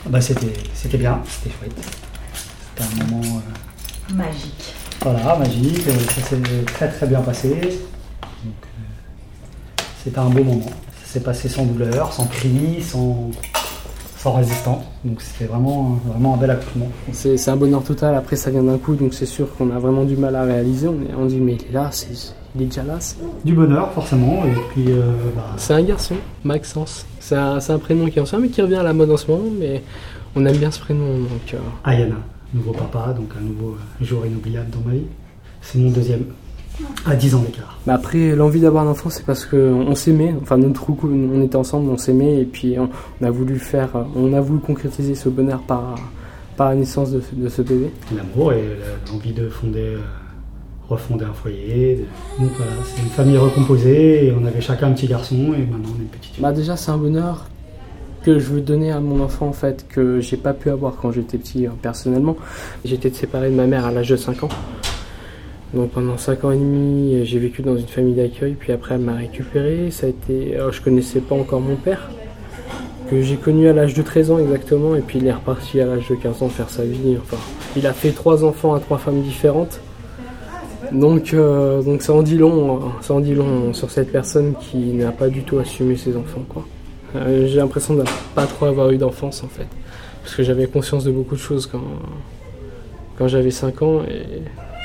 Bah, c'était bien, c'était chouette. C'était un moment magique. Voilà, magique, ça s'est très très bien passé. Donc, c'était un beau moment. Ça s'est passé sans douleur, sans cris, sans résistance. Donc c'était vraiment un bel accouchement. C'est un bonheur total, après ça vient d'un coup, donc c'est sûr qu'on a vraiment du mal à réaliser. On dit mais il est là, il est déjà là. Du bonheur forcément, et puis... C'est un garçon, Maxence. C'est un prénom qui est ancien mais qui revient à la mode en ce moment, mais on aime bien ce prénom. Donc, Ayana, nouveau papa, donc un nouveau jour inoubliable dans ma vie. C'est mon deuxième, à 10 ans d'écart. Mais après, l'envie d'avoir un enfant, c'est parce qu'on s'aimait. Enfin, notre couple, on était ensemble, on s'aimait, et puis on a voulu concrétiser ce bonheur par la naissance de ce bébé. L'amour et l'envie de refonder un foyer. Donc voilà, c'est une famille recomposée, et on avait chacun un petit garçon, et maintenant on est une petite fille. Déjà, c'est un bonheur que je veux donner à mon enfant, en fait, que j'ai pas pu avoir quand j'étais petit, personnellement. J'étais séparé de ma mère à l'âge de 5 ans. Donc pendant 5 ans et demi, j'ai vécu dans une famille d'accueil, puis après elle m'a récupéré. Je connaissais pas encore mon père, que j'ai connu à l'âge de 13 ans exactement, et puis il est reparti à l'âge de 15 ans faire sa vie. Enfin, il a fait 3 enfants à 3 femmes différentes. Donc ça en dit long sur cette personne qui n'a pas du tout assumé ses enfants, quoi. J'ai l'impression de pas trop avoir eu d'enfance, en fait, parce que j'avais conscience de beaucoup de choses quand j'avais 5 ans, et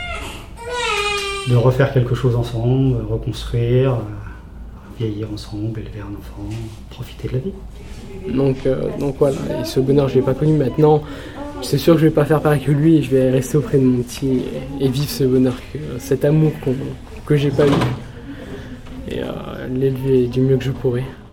de refaire quelque chose ensemble, reconstruire, vieillir ensemble, élever un enfant, profiter de la vie. Donc voilà, et ce bonheur je l'ai pas connu. Maintenant, c'est sûr que je vais pas faire pareil que lui, je vais rester auprès de mon petit et vivre ce bonheur, cet amour que j'ai pas eu, et l'élever du mieux que je pourrais.